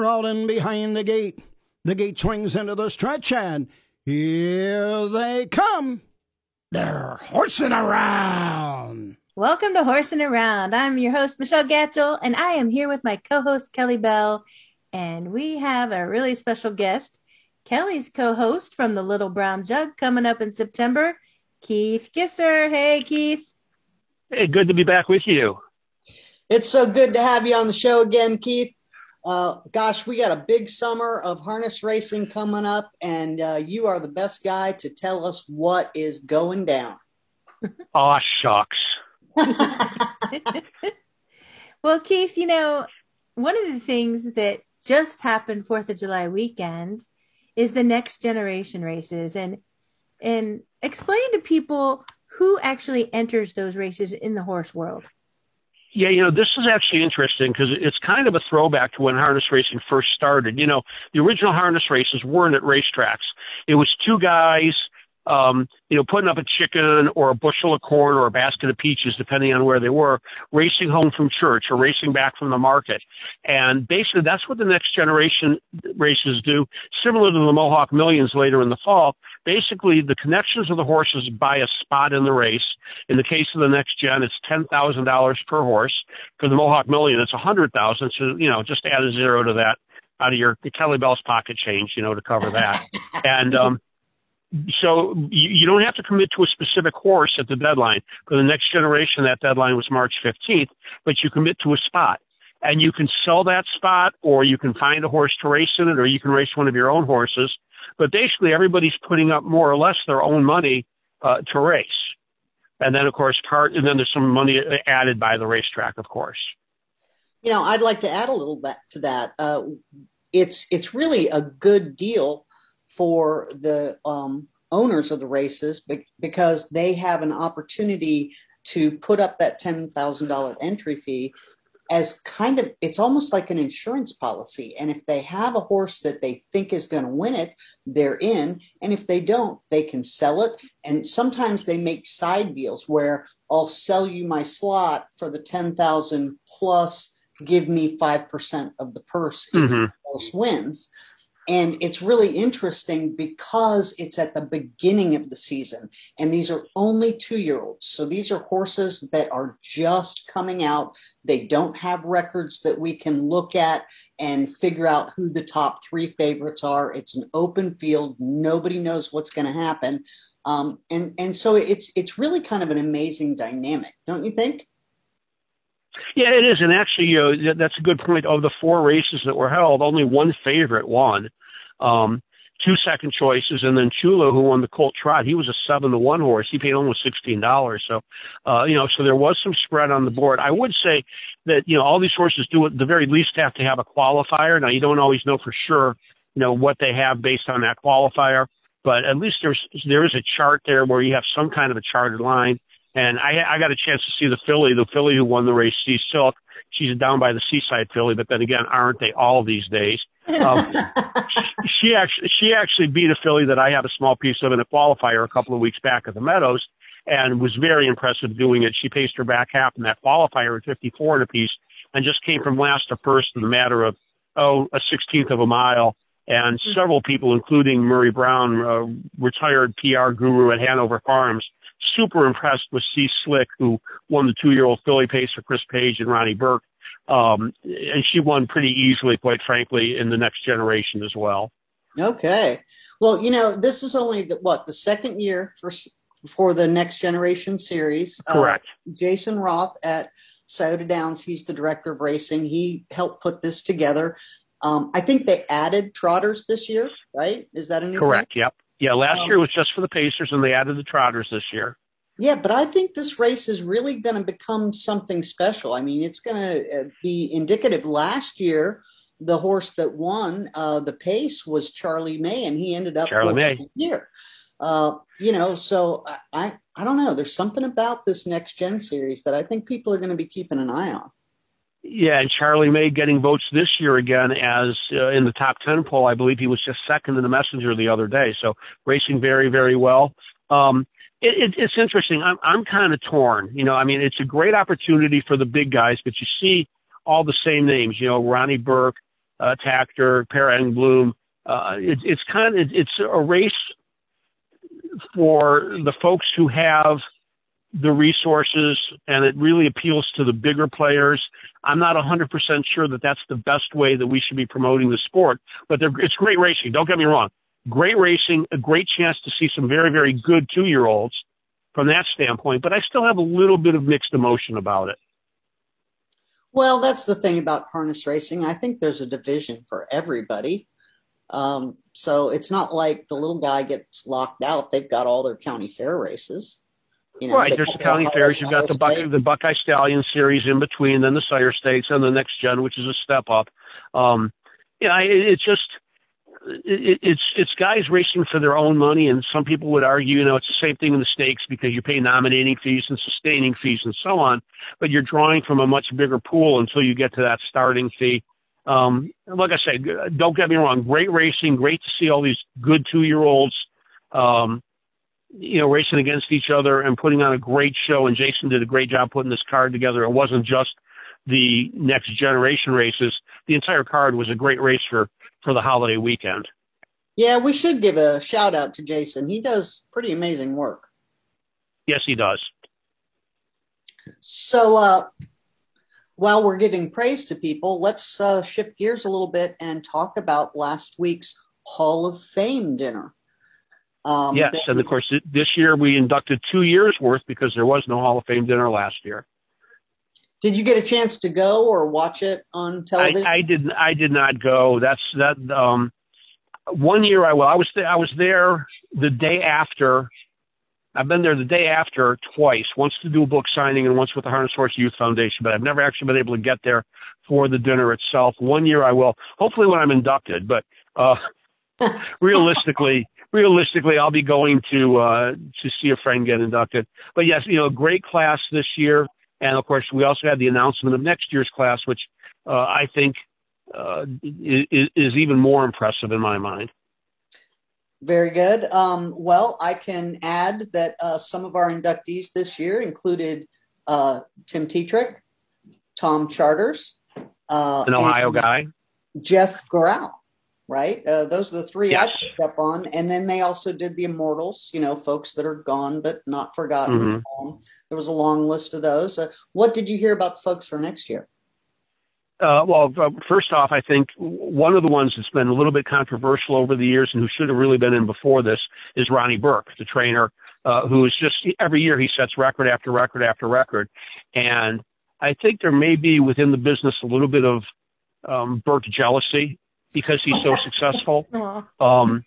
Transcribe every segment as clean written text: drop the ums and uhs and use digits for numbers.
all in behind the gate. The gate swings into the stretch, and here they come. They're horsing around. Welcome to Horsing Around. I'm your host, Michelle Gatchell, and I am here with my co-host, Kelly Bell. And we have a really special guest, Kelly's co-host from the Little Brown Jug, coming up in September, Keith Kisser. Hey, Keith. Hey, good to be back with you. It's so good to have you on the show again, Keith. Gosh, we got a big summer of harness racing coming up, and you are the best guy to tell us what is going down. Aw, shucks. Well, Keith, you know, one of the things that just happened 4th of July weekend is the Next Generation races, and explain to people who actually enters those races in the horse world. Yeah, you know, this is actually interesting because it's kind of a throwback to when harness racing first started. You know, the original harness races weren't at racetracks. It was two guys, putting up a chicken or a bushel of corn or a basket of peaches, depending on where they were, racing home from church or racing back from the market. And basically that's what the Next Generation races do, similar to the Mohawk Millions later in the fall. Basically, the connections of the horses buy a spot in the race. In the case of the Next Gen, it's $10,000 per horse. For the Mohawk Million, it's $100,000. So, you know, just add a zero to that out of your Kelly Bell's pocket change, you know, to cover that. And, so you don't have to commit to a specific horse at the deadline. For the Next Generation, that deadline was March 15th, but you commit to a spot. And you can sell that spot, or you can find a horse to race in it, or you can race one of your own horses. But basically, everybody's putting up more or less their own money to race. And then, of course, and then there's some money added by the racetrack, of course. You know, I'd like to add a little bit to that. It's really a good deal for the owners of the races because they have an opportunity to put up that $10,000 entry fee as kind of, it's almost like an insurance policy. And if they have a horse that they think is going to win it, they're in. And if they don't, they can sell it. And sometimes they make side deals where I'll sell you my slot for the 10,000 plus give me 5% of the purse if the horse wins. And it's really interesting because it's at the beginning of the season. And these are only 2-year-olds. So these are horses that are just coming out. They don't have records that we can look at and figure out who the top 3 favorites are. It's an open field. Nobody knows what's going to happen. And so it's really kind of an amazing dynamic, don't you think? Yeah, it is. And actually, you know, that's a good point. Of the 4 races that were held, only one favorite won. 2 second choices, and then Chula, who won the Colt Trot, he was a 7-1 horse. He paid almost $16. So, so there was some spread on the board. I would say that, you know, all these horses do at the very least have to have a qualifier. Now, you don't always know for sure, you know, what they have based on that qualifier, but at least there is a chart there where you have some kind of a charted line. And I got a chance to see the filly who won the race, Sea Silk. She's down by the Seaside filly, but then again, aren't they all these days? She actually beat a filly that I had a small piece of in a qualifier a couple of weeks back at the Meadows, and was very impressive doing it. She paced her back half in that qualifier at 54 and a piece, and just came from last to first in the matter of a 16th of a mile. And several people, including Murray Brown, retired PR guru at Hanover Farms, super impressed with C. Slick, who won the 2-year-old filly pace for Chris Page and Ronnie Burke. And she won pretty easily, quite frankly, in the Next Generation as well. Okay. Well, you know, this is only the second year for the Next Generation series. Correct. Jason Roth at Scioto Downs, he's the director of racing. He helped put this together. I think they added trotters this year, right? Is that a new Correct. thing? Yep. Yeah, last year was just for the Pacers, and they added the trotters this year. Yeah, but I think this race is really going to become something special. I mean, it's going to be indicative. Last year, the horse that won the pace was Charlie May, and he ended up Charlie May here. So I don't know. There's something about this Next Gen series that I think people are going to be keeping an eye on. Yeah, and Charlie May getting votes this year again as in the top 10 poll. I believe he was just second in the Messenger the other day. So racing very, very well. It's interesting. I'm kind of torn. You know, I mean, it's a great opportunity for the big guys, but you see all the same names, you know, Ronnie Burke, Tactor, Per Engbloom. It's a race for the folks who have the resources, and it really appeals to the bigger players. I'm not 100% sure that that's the best way that we should be promoting the sport, but it's great racing. Don't get me wrong. Great racing, a great chance to see some very, very good 2-year-olds from that standpoint, but I still have a little bit of mixed emotion about it. Well, that's the thing about harness racing. I think there's a division for everybody. So it's not like the little guy gets locked out. They've got all their county fair races. Right, there's the county fairs. You've got the Buckeye Stallion Series in between, then the Sire Stakes, and the Next Gen, which is a step up. It's guys racing for their own money, and some people would argue, it's the same thing in the stakes because you pay nominating fees and sustaining fees and so on, but you're drawing from a much bigger pool until you get to that starting fee. Like I said, don't get me wrong, great racing, great to see all these good 2-year-olds, racing against each other and putting on a great show. And Jason did a great job putting this card together. It wasn't just the next generation races. The entire card was a great race for the holiday weekend. Yeah, we should give a shout out to Jason. He does pretty amazing work. Yes, he does. So while we're giving praise to people, let's shift gears a little bit and talk about last week's Hall of Fame dinner. Yes, and of course, this year we inducted 2 years' worth because there was no Hall of Fame dinner last year. Did you get a chance to go or watch it on television? I did not go. One year I will. I was there the day after. I've been there the day after twice, once to do a book signing and once with the Harness Horse Youth Foundation, but I've never actually been able to get there for the dinner itself. One year I will, hopefully when I'm inducted, but realistically, I'll be going to see a friend get inducted. But yes, great class this year. And of course, we also had the announcement of next year's class, which I think is even more impressive in my mind. Very good. Well, I can add that some of our inductees this year included Tim Tetrick, Tom Charters, an Ohio guy, Jeff Gural. Right? Those are the three yes. I picked up on. And then they also did the Immortals, folks that are gone but not forgotten. Mm-hmm. There was a long list of those. What did you hear about the folks for next year? Well, first off, I think one of the ones that's been a little bit controversial over the years and who should have really been in before this is Ronnie Burke, the trainer, who is just every year he sets record after record after record. And I think there may be within the business a little bit of Burke jealousy because he's so successful. And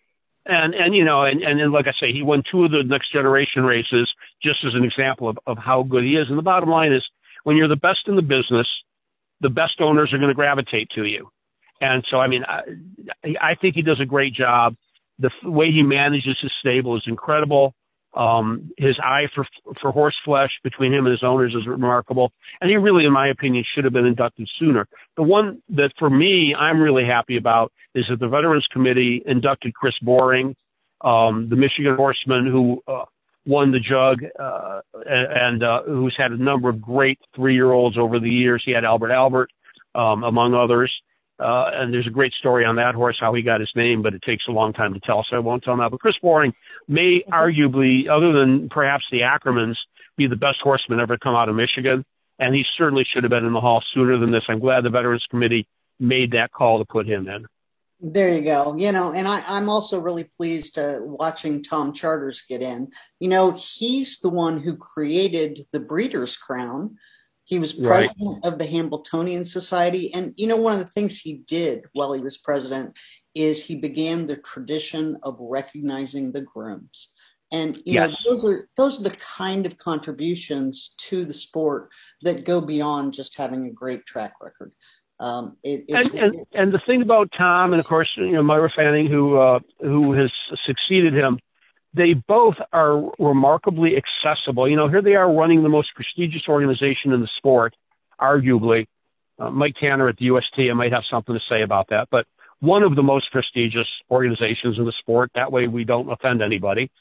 like I say, he won 2 of the next generation races just as an example of how good he is. And the bottom line is when you're the best in the business, the best owners are going to gravitate to you. And so, I think he does a great job. The way he manages his stable is incredible. His eye for horse flesh between him and his owners is remarkable. And he really, in my opinion, should have been inducted sooner. The one that for me, I'm really happy about is that the Veterans Committee inducted Chris Boring, the Michigan horseman who won the Jug and who's had a number of great 3-year-olds over the years. He had Albert, among others. And there's a great story on that horse, how he got his name, but it takes a long time to tell, so I won't tell now. But Chris Boring may arguably, other than perhaps the Ackermans, be the best horseman ever to come out of Michigan. And he certainly should have been in the Hall sooner than this. I'm glad the Veterans Committee made that call to put him in. There you go. And I'm also really pleased watching Tom Charters get in. He's the one who created the Breeders' Crown. He was president of the Hambletonian Society. And, one of the things he did while he was president is he began the tradition of recognizing the grooms. And, yes. those are the kind of contributions to the sport that go beyond just having a great track record. And the thing about Tom and, of course, Myra Fanning, who has succeeded him, they both are remarkably accessible. Here they are running the most prestigious organization in the sport, arguably. Mike Tanner at the UST, I might have something to say about that, but one of the most prestigious organizations in the sport. That way we don't offend anybody.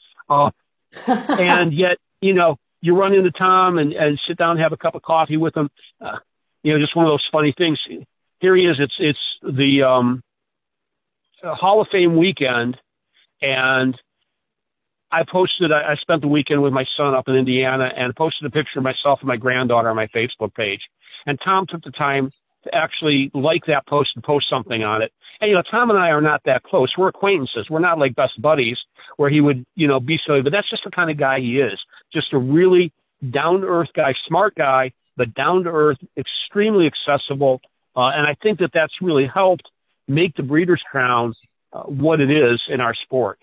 And yet, you run into Tom and sit down and have a cup of coffee with him. Just one of those funny things. here he is. It's the Hall of Fame weekend, and I spent the weekend with my son up in Indiana and posted a picture of myself and my granddaughter on my Facebook page. And Tom took the time to actually like that post and post something on it. And, Tom and I are not that close. We're acquaintances. We're not like best buddies where he would, be silly. But that's just the kind of guy he is. Just a really down-to-earth guy, smart guy, but down-to-earth, extremely accessible. And I think that that's really helped make the Breeders' Crown what it is in our sport.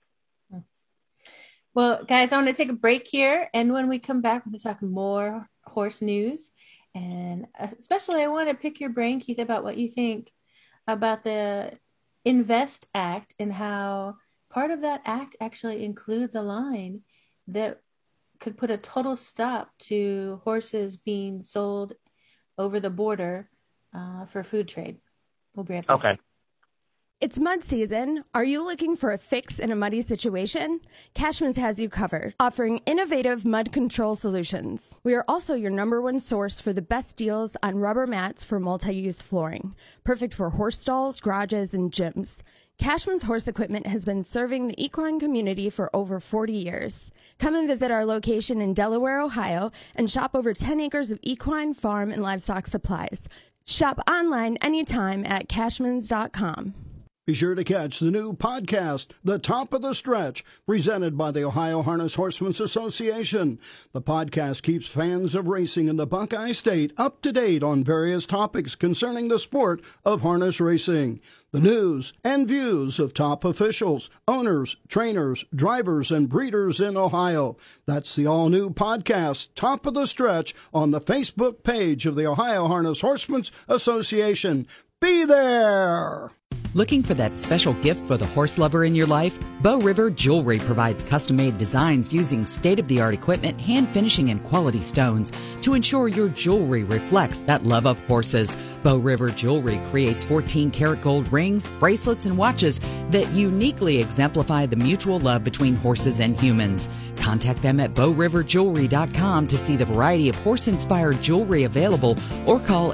Well, guys, I want to take a break here. And when we come back, we're going to talk more horse news. And especially, I want to pick your brain, Keith, about what you think about the INVEST Act and how part of that act actually includes a line that could put a total stop to horses being sold over the border for food trade. We'll be right back. Okay. It's mud season. Are you looking for a fix in a muddy situation? Cashman's has you covered, offering innovative mud control solutions. We are also your #1 source for the best deals on rubber mats for multi-use flooring, perfect for horse stalls, garages, and gyms. Cashman's Horse Equipment has been serving the equine community for over 40 years. Come and visit our location in Delaware, Ohio, and shop over 10 acres of equine, farm, and livestock supplies. Shop online anytime at cashmans.com. Be sure to catch the new podcast, The Top of the Stretch, presented by the Ohio Harness Horsemen's Association. The podcast keeps fans of racing in the Buckeye State up to date on various topics concerning the sport of harness racing. The news and views of top officials, owners, trainers, drivers, and breeders in Ohio. That's the all-new podcast, Top of the Stretch, on the Facebook page of the Ohio Harness Horsemen's Association. Be there! Looking for that special gift for the horse lover in your life? Bow River Jewelry provides custom-made designs using state-of-the-art equipment, hand finishing, and quality stones to ensure your jewelry reflects that love of horses. Bow River Jewelry creates 14-karat gold rings, bracelets, and watches that uniquely exemplify the mutual love between horses and humans. Contact them at bowriverjewelry.com to see the variety of horse-inspired jewelry available, or call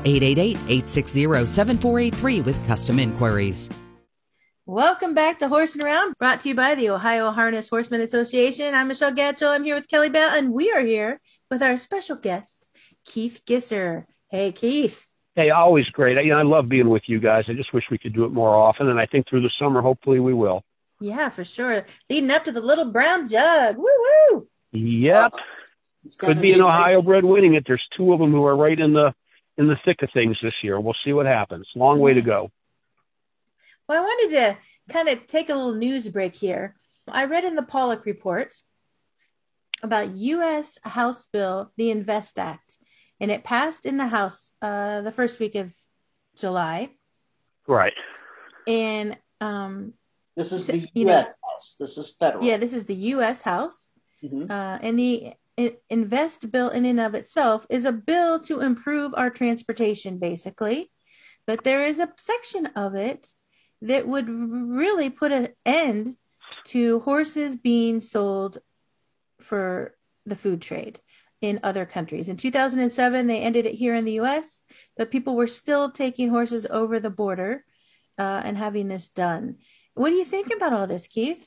888-860-7483 with custom inquiries. Welcome back to Horsing Around, brought to you by the Ohio Harness Horsemen Association. I'm Michelle Gatchell. I'm here with Kelly Bell, and we are here with our special guest, Keith Gisser. Hey, Keith. Hey, always great. I love being with you guys. I just wish we could do it more often, and I think through the summer, hopefully we will. Yeah, for sure. Leading up to the Little Brown Jug. Woo-woo! Yep. Could be an Ohio bred winning it. There's two of them who are right in the thick of things this year. We'll see what happens. Long way to go. Well, I wanted to kind of take a little news break here. I read in the Pollock report about U.S. House Bill, the INVEST Act, and it passed in the House the first week of July. Right. And this is the U.S. House. This is federal. Yeah, this is the U.S. House. Mm-hmm. And the INVEST bill in and of itself is a bill to improve our transportation, basically. But there is a section of it that would really put an end to horses being sold for the food trade in other countries. In 2007, they ended it here in the U.S., but people were still taking horses over the border and having this done. What do you think about all this, Keith?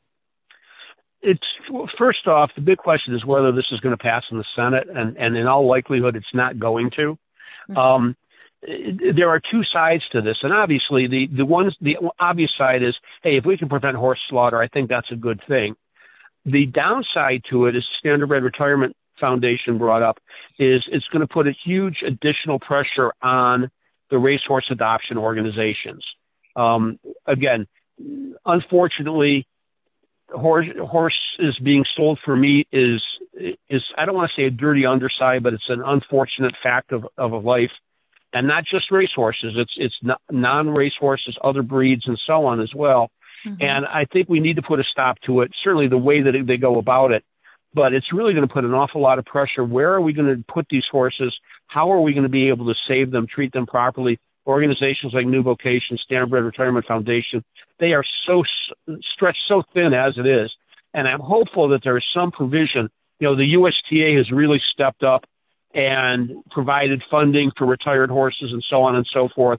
First off, the big question is whether this is going to pass in the Senate, and in all likelihood, it's not going to. Mm-hmm. There are two sides to this, and obviously the obvious side is, hey, if we can prevent horse slaughter, I think that's a good thing. The downside to it, as Standardbred Retirement Foundation brought up, is it's going to put a huge additional pressure on the racehorse adoption organizations. Again, unfortunately, horses being sold for meat is I don't want to say a dirty underside, but it's an unfortunate fact of a life. And not just racehorses, it's non-race horses, other breeds, and so on as well. Mm-hmm. And I think we need to put a stop to it, certainly the way that they go about it. But it's really going to put an awful lot of pressure. Where are we going to put these horses? How are we going to be able to save them, treat them properly? Organizations like New Vocation, Standardbred Retirement Foundation, they are so stretched so thin as it is. And I'm hopeful that there is some provision. The USTA has really stepped up and provided funding for retired horses and so on and so forth.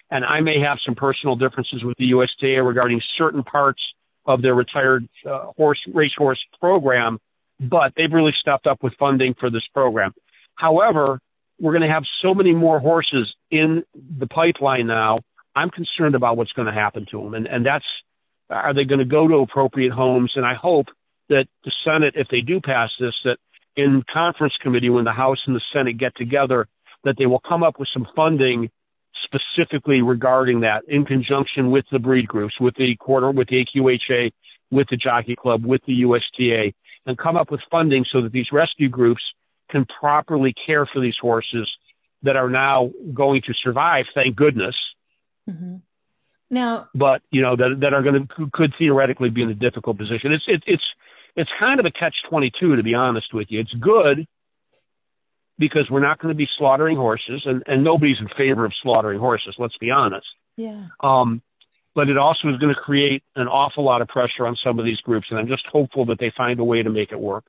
and I may have some personal differences with the USTA regarding certain parts of their retired racehorse program, but they've really stepped up with funding for this program. However, we're going to have so many more horses in the pipeline now. I'm concerned about what's going to happen to them. And that's, are they going to go to appropriate homes? And I hope that the Senate, if they do pass this, that in conference committee, when the House and the Senate get together, that they will come up with some funding specifically regarding that in conjunction with the breed groups, with the AQHA, with the Jockey Club, with the USTA, and come up with funding so that these rescue groups can properly care for these horses that are now going to survive, thank goodness. Mm-hmm. Now, but that are going to could theoretically be in a difficult position. It's kind of a catch-22, to be honest with you. It's good because we're not going to be slaughtering horses, and nobody's in favor of slaughtering horses. Let's be honest. Yeah. But it also is going to create an awful lot of pressure on some of these groups, and I'm just hopeful that they find a way to make it work.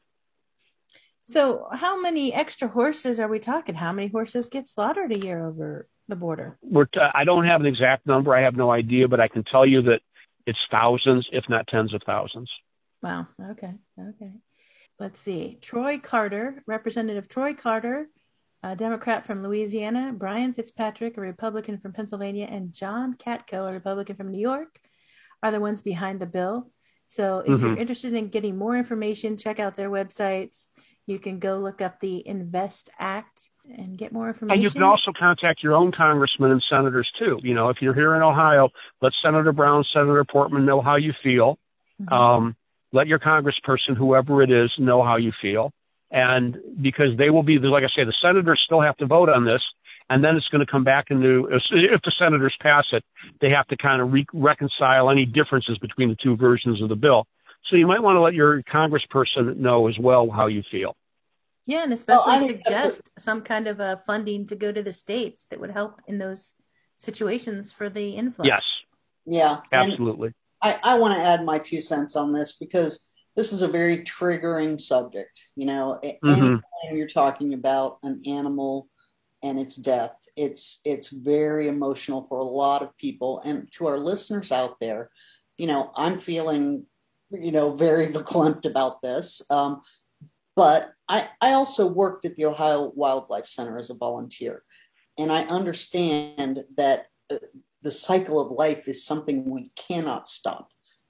So how many extra horses are we talking? How many horses get slaughtered a year over the border? I don't have an exact number. I have no idea, but I can tell you that it's thousands, if not tens of thousands. Wow. Okay. Let's see. Troy Carter, Representative Troy Carter, a Democrat from Louisiana, Brian Fitzpatrick, a Republican from Pennsylvania, and John Katko, a Republican from New York, are the ones behind the bill. So if you're interested in getting more information, check out their websites. You can go look up the Invest Act and get more information. And you can also contact your own congressmen and senators, too. If you're here in Ohio, let Senator Brown, Senator Portman know how you feel. Mm-hmm. Let your congressperson, whoever it is, know how you feel. And because they will be, like I say, the senators still have to vote on this. And then it's going to come back into, if the senators pass it, they have to kind of reconcile any differences between the two versions of the bill. So you might want to let your congressperson know as well how you feel. Yeah, and especially suggest some kind of funding to go to the states that would help in those situations for the influx. Yes. Yeah. Absolutely. I want to add my 2 cents on this because this is a very triggering subject. Anytime you're talking about an animal and its death, it's very emotional for a lot of people. And to our listeners out there, I'm feeling, very verklempt about this. But I also worked at the Ohio Wildlife Center as a volunteer. And I understand that the cycle of life is something we cannot stop.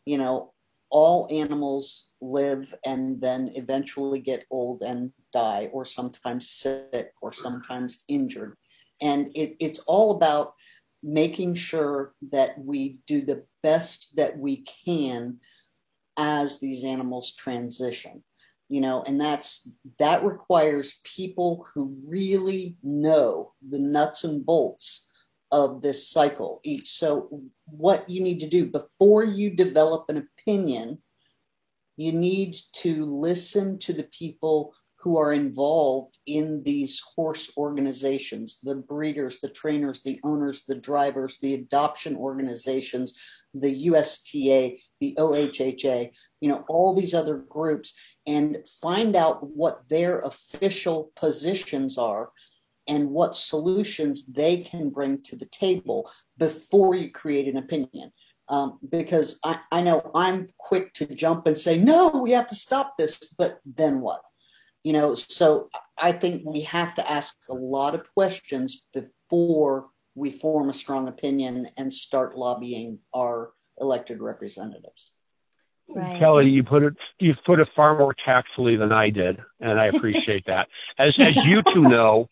All animals live and then eventually get old and die, or sometimes sick, or sometimes injured. And it's all about making sure that we do the best that we can as these animals transition. And that requires people who really know the nuts and bolts of this cycle each. So what you need to do before you develop an opinion, you need to listen to the people who are involved in these horse organizations, the breeders, the trainers, the owners, the drivers, the adoption organizations, the USTA, the OHHA, all these other groups, and find out what their official positions are and what solutions they can bring to the table before you create an opinion. Because I know I'm quick to jump and say, no, we have to stop this, but then what? So I think we have to ask a lot of questions before we form a strong opinion and start lobbying our elected representatives. Right. Kelly, you put it far more tactfully than I did, and I appreciate that. As you two know,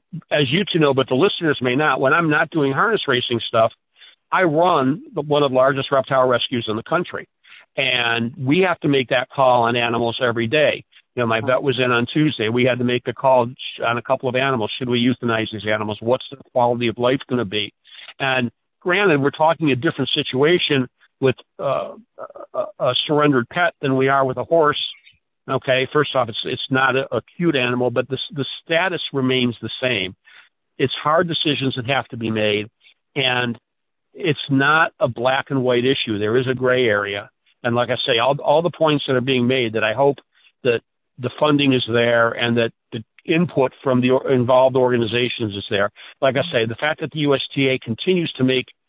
but the listeners may not, when I'm not doing harness racing stuff, I run one of the largest reptile rescues in the country, and we have to make that call on animals every day. My vet was in on Tuesday. We had to make the call on a couple of animals. Should we euthanize these animals? What's the quality of life going to be? And granted, we're talking a different situation with a surrendered pet than we are with a horse. Okay, first off, it's not a cute animal, but the status remains the same. It's hard decisions that have to be made, and it's not a black and white issue. There is a gray area. And like I say, all the points that are being made, that I hope that the funding is there and that the input from the involved organizations is there. Like I say, the fact that the USTA continues to make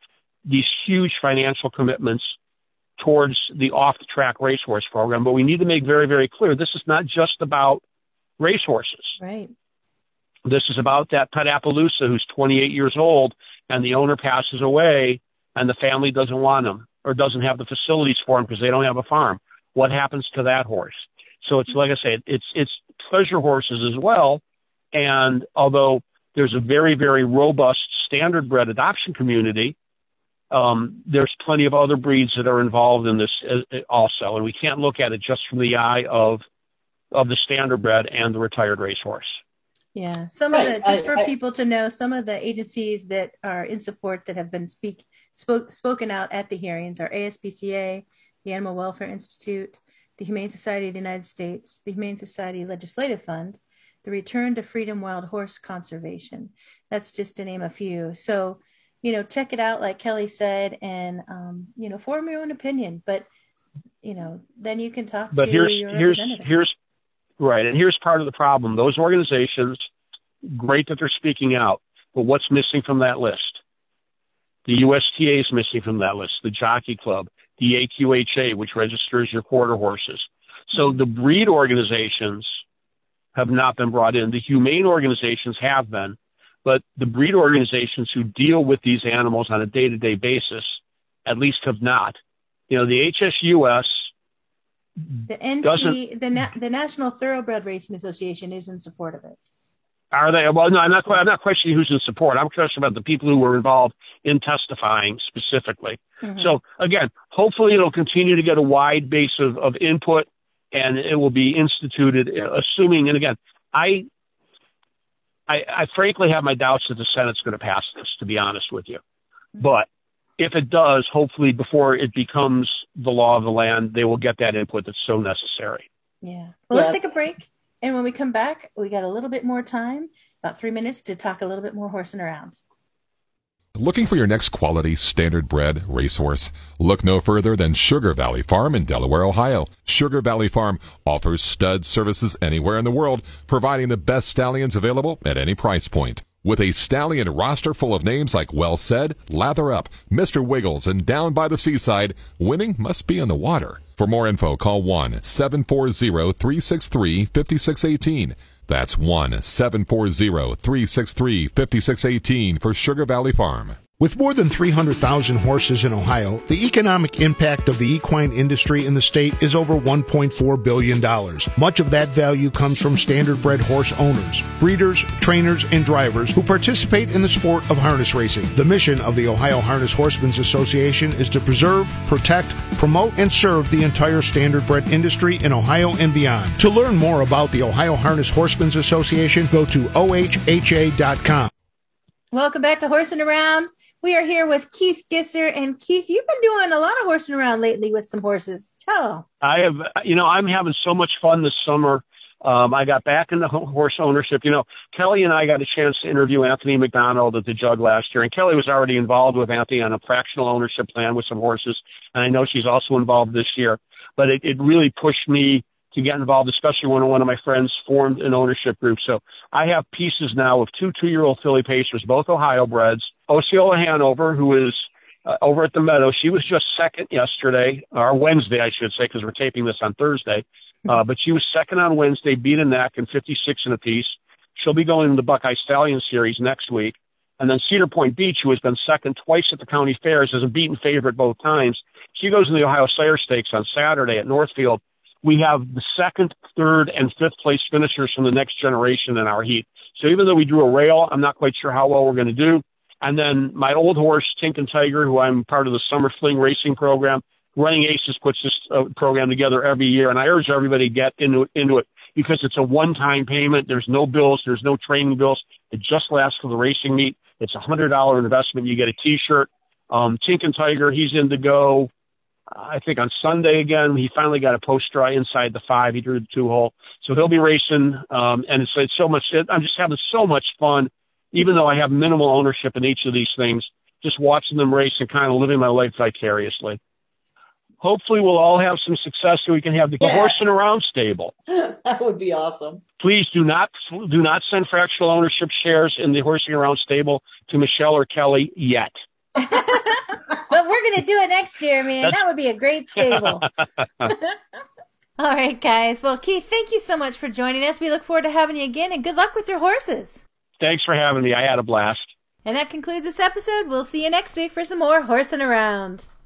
these huge financial commitments towards the off-the-track racehorse program. But we need to make very, very clear, this is not just about racehorses. Right. This is about that pet Appaloosa who's 28 years old and the owner passes away and the family doesn't want him or doesn't have the facilities for him because they don't have a farm. What happens to that horse? So it's like I say, it's pleasure horses as well. And although there's a very, very robust standard bred adoption community, there's plenty of other breeds that are involved in this also. And we can't look at it just from the eye of the standard bred and the retired racehorse. Yeah. Some of the, just for people to know, some of the agencies that are in support that have been spoken out at the hearings are ASPCA, the Animal Welfare Institute, the Humane Society of the United States, the Humane Society Legislative Fund, the Return to Freedom Wild Horse Conservation. That's just to name a few. So, check it out, like Kelly said, and, form your own opinion. But, then you can talk to your representative. Right, and here's part of the problem. Those organizations, great that they're speaking out, but what's missing from that list? The USTA is missing from that list, the Jockey Club, the AQHA, which registers your quarter horses. So the breed organizations have not been brought in. The humane organizations have been, but the breed organizations who deal with these animals on a day-to-day basis at least have not. The HSUS, the NT, the National Thoroughbred Racing Association is in support of it. Are they? Well, no, I'm not questioning who's in support. I'm questioning about the people who were involved in testifying specifically. Mm-hmm. So again, hopefully it'll continue to get a wide base of input and it will be instituted, assuming, and again, I frankly have my doubts that the Senate's going to pass this, to be honest with you. Mm-hmm. But if it does, hopefully before it becomes the law of the land, they will get that input that's so necessary. Yeah. Well, let's take a break. And when we come back, we got a little bit more time, about 3 minutes, to talk a little bit more horsing around. Looking for your next quality standard bred racehorse? Look no further than Sugar Valley Farm in Delaware, Ohio. Sugar Valley Farm offers stud services anywhere in the world, providing the best stallions available at any price point. With a stallion roster full of names like Well Said, Lather Up, Mr. Wiggles, and Down by the Seaside, winning must be in the water. For more info, call 1-740-363-5618. That's 1-740-363-5618 for Sugar Valley Farm. With more than 300,000 horses in Ohio, the economic impact of the equine industry in the state is over $1.4 billion. Much of that value comes from standard-bred horse owners, breeders, trainers, and drivers who participate in the sport of harness racing. The mission of the Ohio Harness Horsemen's Association is to preserve, protect, promote, and serve the entire standard-bred industry in Ohio and beyond. To learn more about the Ohio Harness Horsemen's Association, go to ohha.com. Welcome back to Horsing Around. We are here with Keith Gisser. And Keith, you've been doing a lot of horsing around lately with some horses. Tell. I have, I'm having so much fun this summer. I got back into horse ownership. Kelly and I got a chance to interview Anthony McDonald at the Jug last year. And Kelly was already involved with Anthony on a fractional ownership plan with some horses. And I know she's also involved this year. But it really pushed me to get involved, especially when one of my friends formed an ownership group. So I have pieces now of 2 2-year-old filly pacers, both Ohio breds. Osceola Hanover, who is over at the Meadow, she was just second yesterday, or Wednesday, I should say, because we're taping this on Thursday. But she was second on Wednesday, beat a neck in 56 and a piece. She'll be going to the Buckeye Stallion Series next week. And then Cedar Point Beach, who has been second twice at the county fairs, is a beaten favorite both times. She goes in the Ohio Sire Stakes on Saturday at Northfield. We have the 2nd, 3rd, and 5th place finishers from the next generation in our heat. So even though we drew a rail, I'm not quite sure how well we're going to do. And then my old horse, Tinkin Tiger, who I'm part of the Summer Fling Racing program, Running Aces puts this program together every year. And I urge everybody to get into it because it's a one-time payment. There's no bills. There's no training bills. It just lasts for the racing meet. It's a $100 investment. You get a T-shirt. Tinkin Tiger, he's in to go. I think on Sunday again, he finally got a post dry inside the 5. He drew the 2-hole. So he'll be racing. And it's so much, I'm just having so much fun, even though I have minimal ownership in each of these things, just watching them race and kind of living my life vicariously. Hopefully we'll all have some success so we can have the Horsing Around stable. That would be awesome. Please do not send fractional ownership shares in the Horsing Around stable to Michelle or Kelly yet. But we're going to do it next year, man. That would be a great stable. All right, guys. Well, Keith, thank you so much for joining us. We look forward to having you again, and good luck with your horses. Thanks for having me. I had a blast. And that concludes this episode. We'll see you next week for some more horsing around.